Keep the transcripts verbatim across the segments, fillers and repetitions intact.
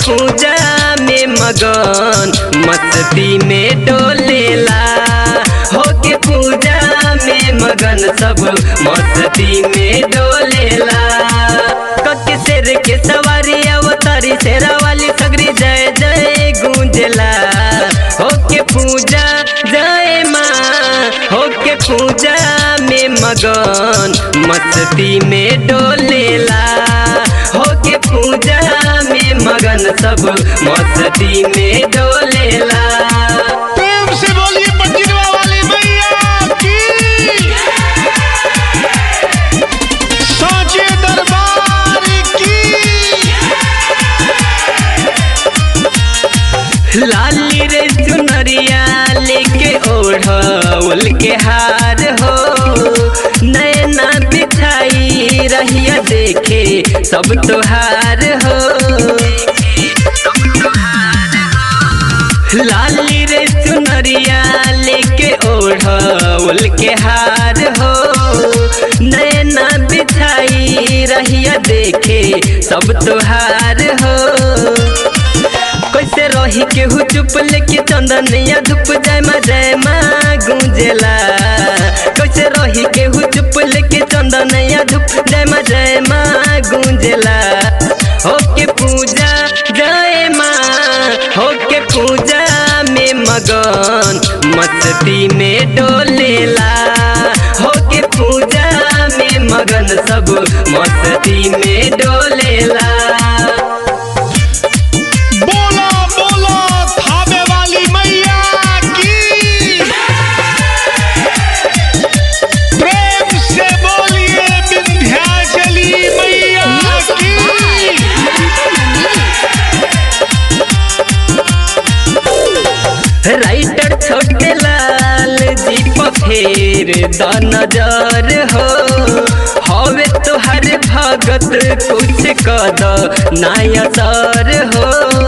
पूजा में मगन मस्ती में डोलेला, होके पूजा में मगन सब मस्ती में डोलेला। कके शेर के सवारी अवतारी शेरा वाली सगरी जय जय गूंजला, होके पूजा जय माँ, होके पूजा में मगन मस्ती में डोलेला, होके पूजा में मगन सब मस्ती में डोलेला। प्रेम से बोलिए पटवा वाली मैया की, साचे दरबार की। लाली रे चुनरिया लेके ओढ़ौल के हार हो, नैना बिछाई रहिया देखे सब तोहार हो। लाली रे चुनरिया लेके ओढ़ौल के हार हो, नैना बिछाई रहिया देखे सब तोहार हो। कैसे रही केहू चुप लेके चंदनिया धूप जय माँ जय माँ गूंजेला, कैसे रही केहू चुप लेके चंदनिया धूप जय माँ जय माँ गूंजेला। होके पूजा जय माँ, होके पूजा में मगन मस्ती में डोलेला, होके पूजा में मगन सब मस्ती में डोलेला। बोला बोला थामे वाली मैया की, प्रेम से बोलिए विंध्याचली मैया की। राइटर छोटे लाल जी पर फेर द नजर हो, हवे तोहर भगत कुछ कद नया सर हो।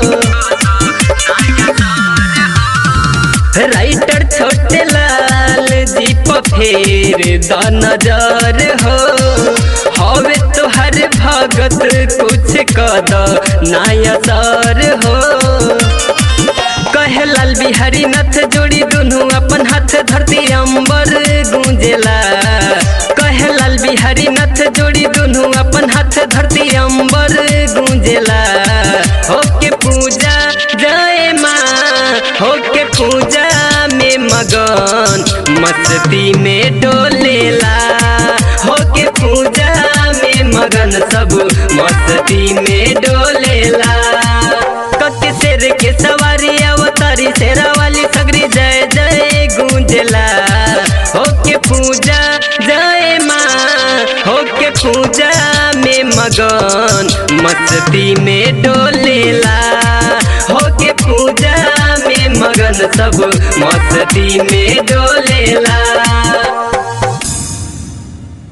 राइटर छोटे लाल जी पर फेर द नजर हो, हवे तोहर भगत कुछ कद नया सर हो। कहे लाल बिहारी नाथ जोड़ी दुनू अपन हाथ धरती अंबर गूंजेला, कहे लाल बिहारी नाथ जोड़ी दुनू अपन हाथ धरती अंबर गूंजेला। होके पूजा जय माँ, होके पूजा में मगन मस्ती में डोलेला, होके पूजा में मगन सब मस्ती में डोलेला। कके शेर के सवारी अवतारी शेरा वाली सगरी जय जय गूंजला, होके पूजा जय माँ, होके पूजा में मगन मस्ती में डोलेला, होके पूजा में मगन सब मस्ती में डोलेला।